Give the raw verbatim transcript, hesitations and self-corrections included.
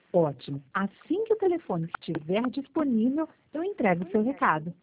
Ótimo. Assim que o telefone estiver disponível, eu entrego o seu recado.